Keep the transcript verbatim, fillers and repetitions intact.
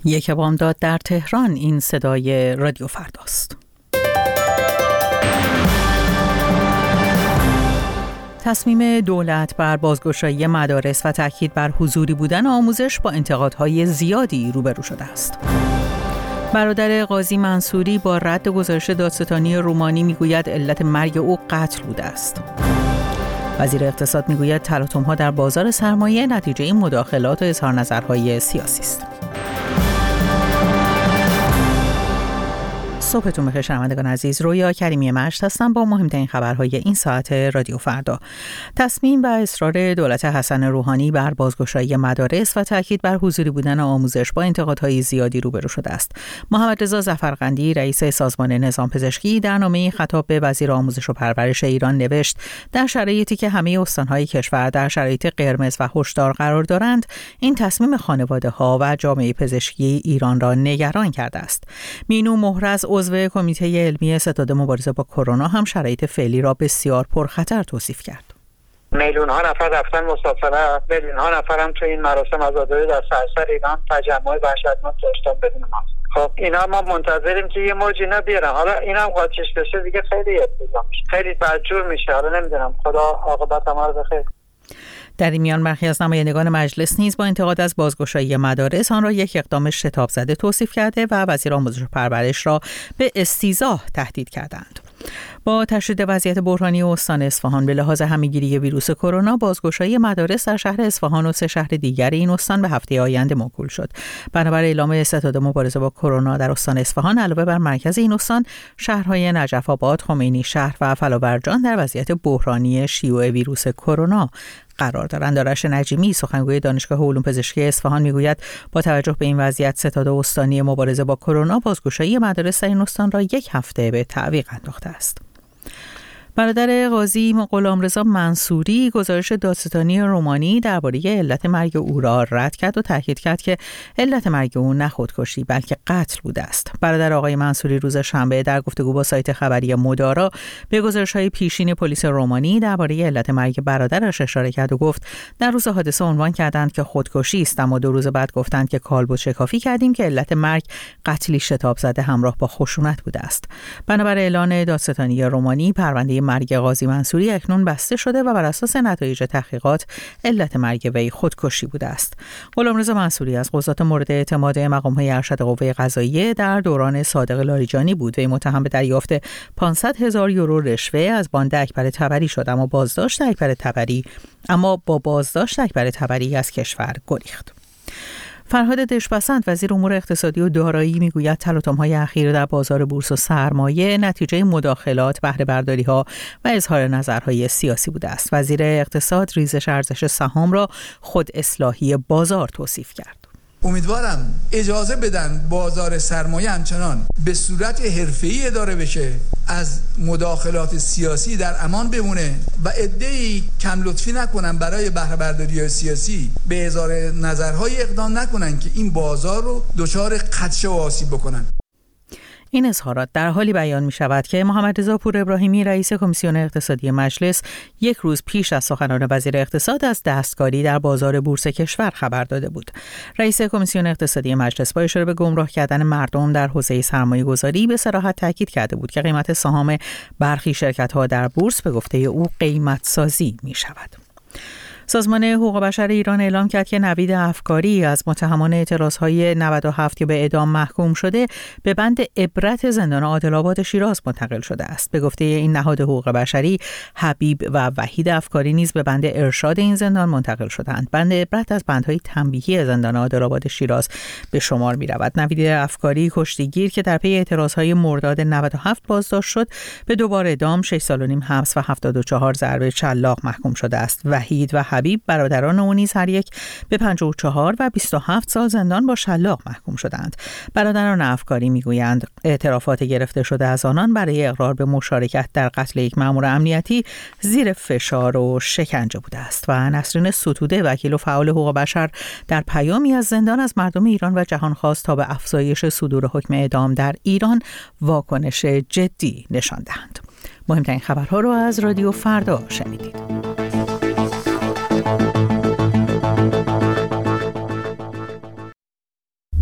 یک بامداد در تهران، این صدای رادیو فرداست. تصمیم دولت بر بازگشایی مدارس و تاکید بر حضوری بودن آموزش با انتقادهای زیادی روبرو شده است. برادر قاضی منصوری با رد گزارش دادستانی رومانی میگوید علت مرگ او قتل بوده است. وزیر اقتصاد میگوید تلاطم‌ها در بازار سرمایه نتیجه این مداخلات و اظهار نظرهای سیاسی است. صبحتون بخیر شنوندگان عزیز، رویا کریمی مشت هستم با مهمترین خبرهای این ساعت رادیو فردا. تصمیم و اصرار دولت حسن روحانی بر بازگشایی مدارس و تاکید بر حضوری بودن آموزش با انتقادهای زیادی روبرو شده است. محمد رضا ظفرقندی رئیس سازمان نظام پزشکی در نامه‌ای خطاب به وزیر آموزش و پرورش ایران نوشت در شرایطی که همه استان‌های کشور در شرایط قرمز و هشدار قرار دارند، این تصمیم خانواده‌ها و جامعه پزشکی ایران را نگران کرده است. مینو مهرز عضو کمیته علمی ستاد مبارزه با کرونا هم شرایط فعلی را بسیار پرخطر توصیف کرد. میلیون ها نفر رفتن مسافرت، میلیون ها نفر هم تو این مراسم عزاداری در سراسر ایران تجمع وحشتناک داشتن بدون ماسک. خب اینا ما منتظریم که یه موج اینا بیارن. حالا اینا هم قاچش بشه دیگه خیلی افتضاح میشه، خیلی بدجور میشه. حالا نمیدونم، خدا عاقبت ما رو بخیر. در این میان برخی از نمایندگان مجلس نیز با انتقاد از بازگشایی مدارس آن را یک اقدام شتاب زده توصیف کرده و وزیر آموزش و پرورش را به استیضاح تهدید کردند. با تشدید وضعیت بحرانی استان اصفهان به لحاظ همه‌گیری ویروس کرونا، بازگشایی مدارس در شهر اصفهان و سه شهر دیگر این استان به هفته آینده موکول شد. بنابر اعلام ستاد مبارزه با کرونا در استان اصفهان، علاوه بر مرکز این استان، شهرهای نجف آباد، خمینی شهر و فلاورجان در وضعیت بحرانی شیوع ویروس کرونا قرار دارند. آرش نجیمی سخنگوی دانشگاه علوم پزشکی اصفهان میگوید با توجه به این وضعیت، ستاد استانی مبارزه با کرونا بازگشایی مدارس در این استان را یک هفته به تعویق انداخته است. برادر قاضی غلامرضا منصوری گزارش دادستانی رومانی درباره علت مرگ او را رد کرد و تاکید کرد که علت مرگ او نه خودکشی بلکه قتل بوده است. برادر آقای منصوری روز شنبه در گفتگو با سایت خبری مدارا به گزارش‌های پیشین پلیس رومانی درباره علت مرگ برادرش اشاره کرد و گفت در روز حادثه عنوان کردند که خودکشی است، اما دو روز بعد گفتند که کالبد شکافی کردیم که علت مرگ قتلی شتاب زده همراه با خشونت بوده است. بنابر اعلان دادستانی رومانی، پرونده مرگ قاضی منصوری اکنون بسته شده و بر اساس نتایج تحقیقات علت مرگ وی خودکشی بوده است. غلامرضا منصوری از قضات مورد اعتماد مقام‌های ارشد قوه قضاییه در دوران صادق لاریجانی بود. وی متهم به دریافت پانصد هزار یورو رشوه از باند اکبر طبری شد، اما بازداشت اکبر طبری اما با بازداشت اکبر طبری از کشور گریخت. فرهاد دشپسند وزیر امور اقتصادی و دارایی میگوید تلاطم‌های اخیر در بازار بورس و سرمایه نتیجه مداخلات، بهره برداری‌ها و اظهار نظرهای سیاسی بوده است. وزیر اقتصاد ریزش ارزش سهام را خود اصلاحی بازار توصیف کرد. امیدوارم اجازه بدن بازار سرمایه همچنان به صورت حرفه‌ای اداره بشه، از مداخلات سیاسی در امان بمونه و عده‌ای کم لطفی نکنن برای بهره برداری سیاسی به اظهار نظرهای اقدام نکنن که این بازار رو دچار خدشه و آسیب بکنن. این اظهارات در حالی بیان می شود که محمد رضا پور ابراهیمی رئیس کمیسیون اقتصادی مجلس یک روز پیش از سخنان وزیر اقتصاد از دستکاری در بازار بورس کشور خبر داده بود. رئیس کمیسیون اقتصادی مجلس با اشاره به گمراه کردن مردم در حوزه سرمایه گذاری به صراحت تاکید کرده بود که قیمت سهام برخی شرکت‌ها در بورس به گفته او قیمت سازی می شود. سازمان حقوق بشر ایران اعلام کرد که نوید افکاری از متهمان اعتراضهای نود و هفت که به اعدام محکوم شده به بند عبرت زندان عادل‌آباد شیراز منتقل شده است. به گفته این نهاد حقوق بشری، حبیب و وحید افکاری نیز به بند ارشاد این زندان منتقل شدند. بند عبرت از بندهای تنبیهی زندان عادل‌آباد شیراز به شمار می‌رود. نوید افکاری کشتیگیر که در پی اعتراضهای مرداد نود و هفت بازداشت شد، به دوباره اعدام، شش سال و نیم حبس و هفتاد و چهار ضربه چلاق محکوم شده است. وحید و حبیب برادران او نیز هر یک به پنجاه و چهار و بیست و هفت سال زندان با شلاق محکوم شدند. برادران افکاری میگویند اعترافات گرفته شده از آنان برای اقرار به مشارکت در قتل یک مأمور امنیتی زیر فشار و شکنجه بوده است. و نسرین ستوده وکیل و فعال حقوق بشر در پیامی از زندان از مردم ایران و جهان خواست تا به افزایش صدور حکم اعدام در ایران واکنش جدی نشان دهند. مهمترین خبرها رو از رادیو فردا شنیدید.